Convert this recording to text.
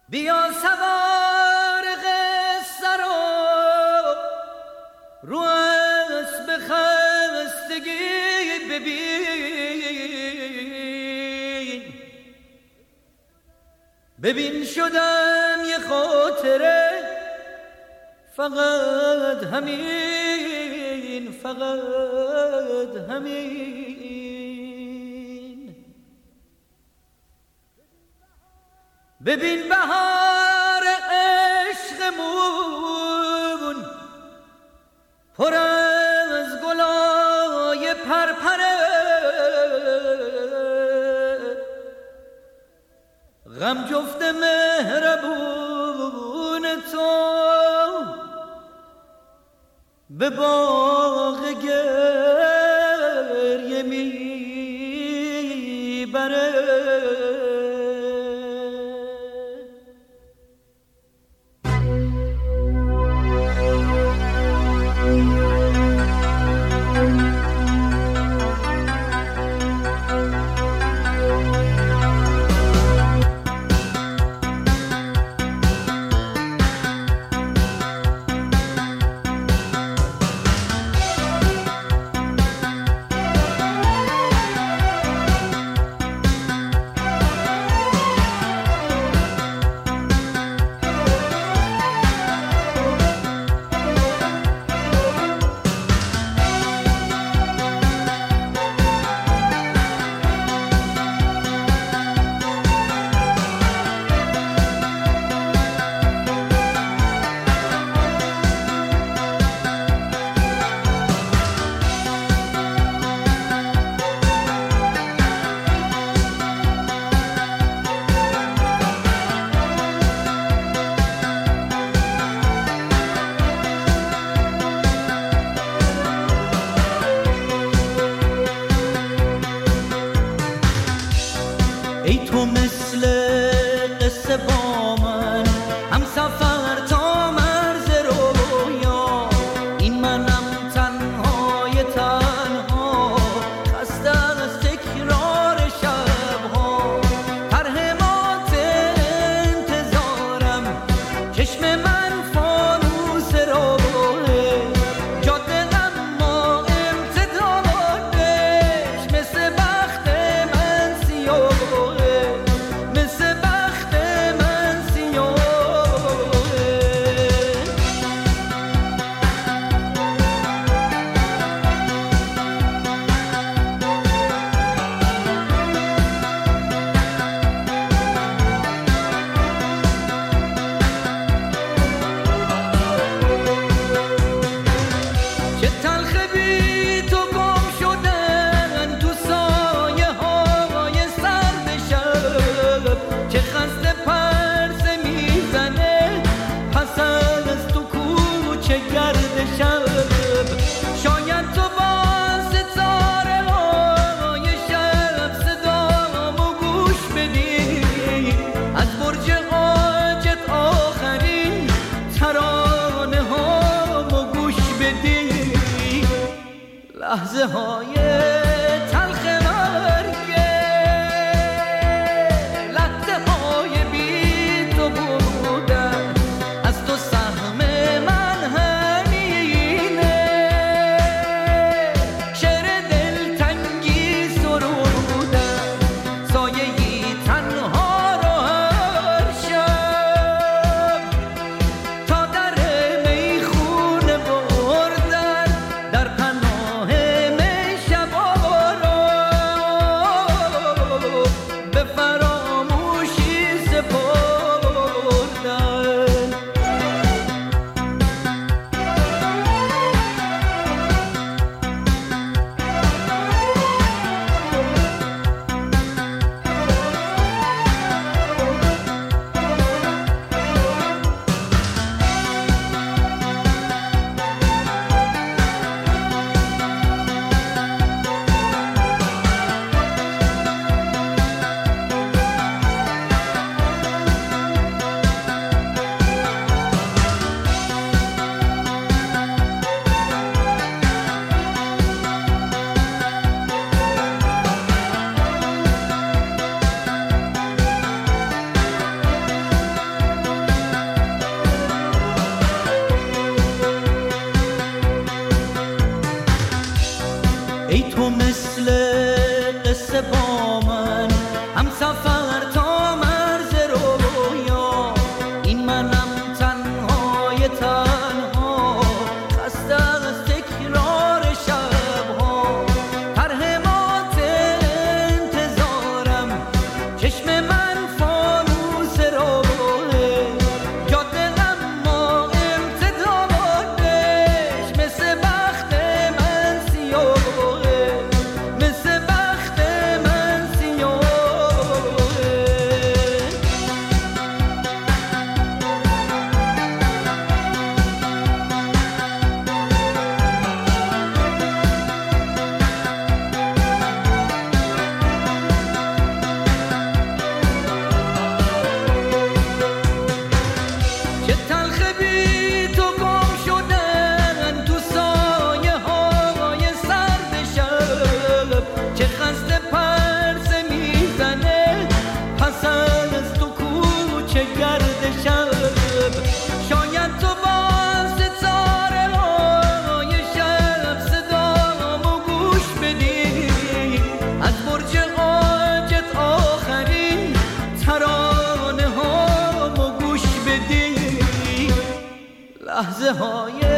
بیا سوار قصه رو اسب خستگی ببین شدم یه خاطره، فقط همین، فقط همین. ببین بهار عشقمون پر از گلای پرپره، غم جفت مهربون تو به باغ گریه میبره. ای تو مثل قصه با من، هم سفر تا مرز رویا، این منم تنهای تنها، خسته از تکرار شبها، ترهمات انتظارم، چشم من فانوس راهه، جاده اما امتدادش مثل بخت من سیاه، شاید تو با ستاره های شب صدامو گوش بدی، از برج حاجت آخرین ترانه هامو گوش بدی، لحظه های تلخ مرگه، لحظه های بی تو بودن، از تو سهم من همینه، شعر دلتنگی سرودن، سایه‌ای تنها رو هر شب، تا در میخونه بردن، در پناه می شبا همسفر تا مرز رویا، این منم تنهای تنها، خسته از تکرار شبها، ترهمات انتظارم، چشم من فانوس راهه، جاده اما امتدادش مثل بخت من سیاهه، مثل بخت من سیاهه. چه تلخ بی تو گم شدن تو سایه های سرد شب، چه خسته پرسه میزنه پس از تو کوچه گرد شب. شاید تو با ستاره های شب صدامو گوش بدی، از برج عاجت آخرین ترانه هامو گوش بدی، لحظه های